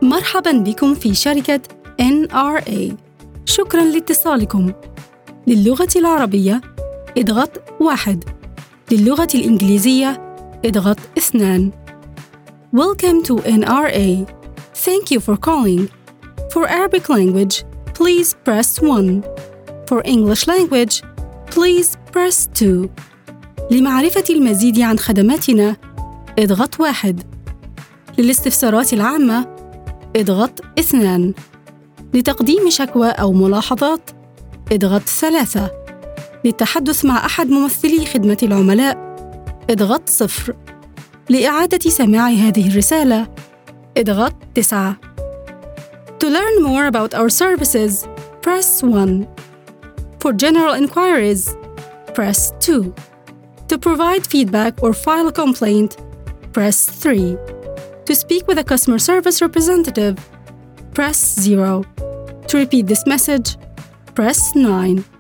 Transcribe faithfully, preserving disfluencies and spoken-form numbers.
مرحباً بكم في شركة إن آر إيه. شكراً لاتصالكم. للغة العربية اضغط واحد. للغة الإنجليزية اضغط اثنان. Welcome to إن آر إيه. Thank you for calling. For Arabic language, please press one. For English language, please press two. لمعرفة المزيد عن خدماتنا اضغط واحد. للاستفسارات العامة اضغط اثنان. لتقديم شكوى أو ملاحظات اضغط ثلاثة. للتحدث مع أحد ممثلي خدمة العملاء اضغط صفر. لإعادة سماع هذه الرسالة اضغط تسعة. To learn more about our services, press one. For general inquiries, press two. To provide feedback or file a complaint, press three. To speak with a customer service representative, press zero. To repeat this message, press nine.